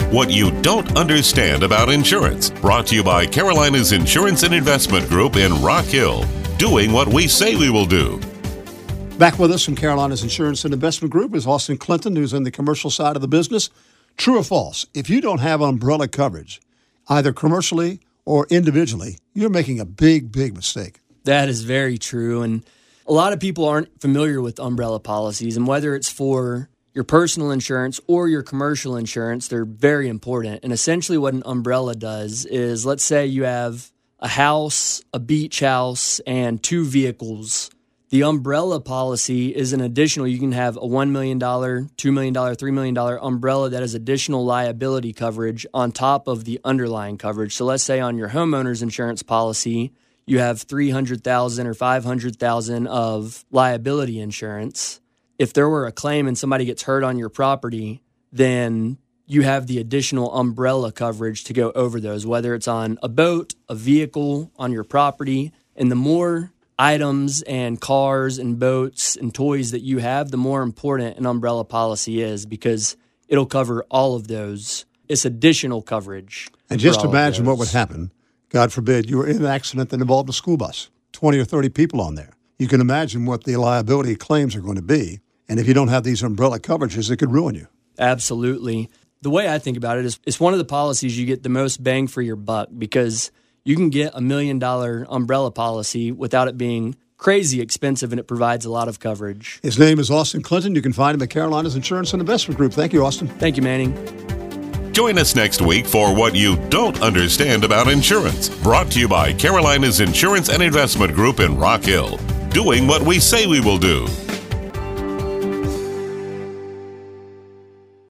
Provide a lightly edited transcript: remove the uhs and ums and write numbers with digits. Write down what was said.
What You Don't Understand About Insurance. Brought to you by Carolina's Insurance and Investment Group in Rock Hill. Doing what we say we will do. Back with us from Carolina's Insurance and Investment Group is Austin Clinton, who's in the commercial side of the business. True or false? If you don't have umbrella coverage, either commercially or individually, you're making a big, big mistake. That is very true. And a lot of people aren't familiar with umbrella policies. And whether it's for your personal insurance or your commercial insurance, they're very important. And essentially what an umbrella does is, let's say you have a house, a beach house, and 2 vehicles. The umbrella policy is an additional. You can have a $1 million, $2 million, $3 million umbrella that is additional liability coverage on top of the underlying coverage. So let's say on your homeowner's insurance policy, you have $300,000 or $500,000 of liability insurance. If there were a claim and somebody gets hurt on your property, then you have the additional umbrella coverage to go over those, whether it's on a boat, a vehicle, on your property. And the more items and cars and boats and toys that you have, the more important an umbrella policy is, because it'll cover all of those. It's additional coverage. And just imagine what would happen. God forbid you were in an accident that involved a school bus, 20 or 30 people on there. You can imagine what the liability claims are going to be. And if you don't have these umbrella coverages, it could ruin you. Absolutely. The way I think about it is it's one of the policies you get the most bang for your buck, because you can get $1 million umbrella policy without it being crazy expensive, and it provides a lot of coverage. His name is Austin Clinton. You can find him at Carolina's Insurance and Investment Group. Thank you, Austin. Thank you, Manning. Join us next week for What You Don't Understand About Insurance. Brought to you by Carolina's Insurance and Investment Group in Rock Hill. Doing what we say we will do.